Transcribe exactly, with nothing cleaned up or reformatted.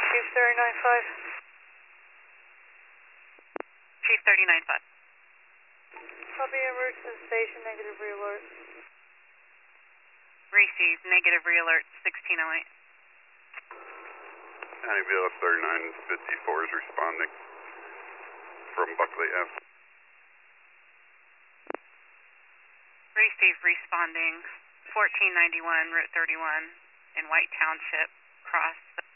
Chief thirty-nine five. Chief thirty-nine five. Copy en route to the station, negative re-alert. Received, negative re-alert, sixteen oh eight. County B L S thirty-nine fifty-four is responding from Buckley Ave. Received, responding, fourteen ninety-one, Route thirty-one in White Township, cross